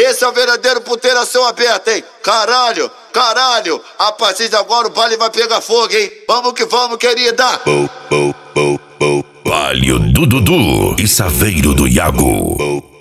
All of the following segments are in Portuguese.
Esse é o verdadeiro puteiração aberta, hein? Caralho, caralho, a partir de agora o baile vai pegar fogo, hein? Vamos que vamos, querida! Baile do Dudu e Saveiro do Iago.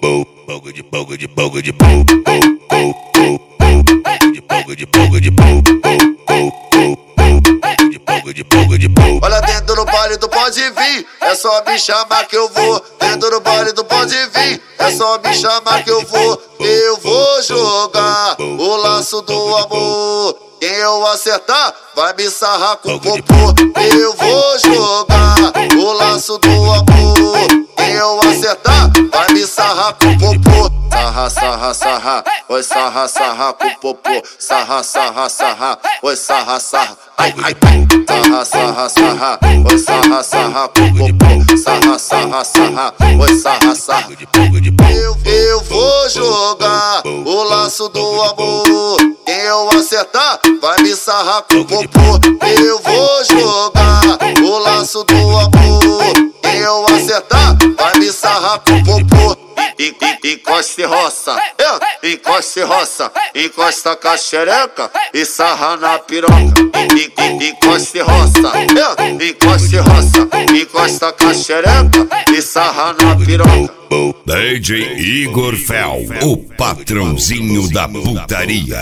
Olha, dentro do baile tu pode vir, é só me chamar que eu vou. Dentro do baile tu pode vir, é só me chamar que eu vou. Eu vou jogar o laço do amor. Quem eu acertar vai me sarrar com o popô. Eu vou jogar o laço do amor. Quem eu acertar vai me sarrar com o popô. Sarra, sarra, sarra, oi sarra, sarra com o popô. Sarra, sarra, sarra, oi sarra, sarra. Ai, ai, ai. Sarra, sarra, sarra, oi sarra, sarra com o popô. Sarra, sarra, sarra, oi sarra, sarra. Eu vou jogar o laço do amor. Quem eu acertar vai me sarrar com o popô. Eu vou jogar o laço do amor. Quem eu acertar vai me sarrar com o popô. Encosta e roça, encosta e roça, encosta com a xereca e sarra na piroca. Encosta e roça, encosta e roça, encosta com a xereca e sarra na piroca. DJ Igor Fel, o patrãozinho da putaria.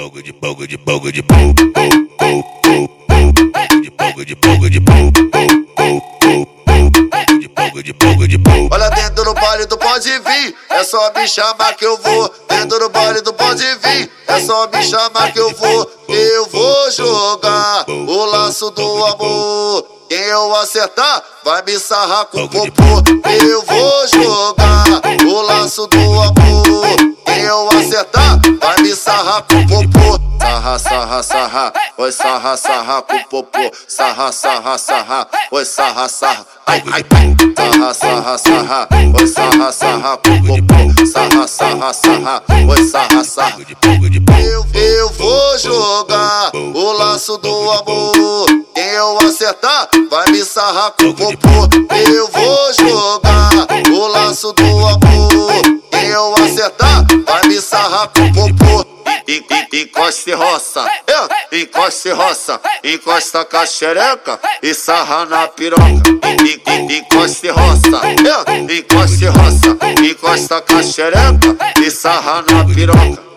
Olha, dentro do baile tu pode vir, é só me chamar que eu vou. Dentro do baile tu pode vir, é só me chamar que eu vou. Eu vou jogar o laço do amor. Quem eu acertar vai me sarrar com o popô. Eu vou jogar o laço do amor. Quem eu acertar vai me sarrar com o popô. Sarra, sarra, sarra, oi sarra, sarra com o popô. Sarra, sarra, sarra, oi sarra, sarra. Ai, ai, ai. Sarra, sarra, sarra, oi sarra, sarra com o popô. Sarra, sarra, sarra, oi sarra, sarra. Eu vou jogar o laço do amor. Quem eu acertar vai me sarrar com o popô. Eu vou jogar o laço do amor. Quem eu acertar vai me sarrar com o popô. Encosta e roça, encosta e roça, encosta com a xereca e sarra na piroca. Encosta e roça, encosta e roça, encosta com a xereca e sarra na piroca.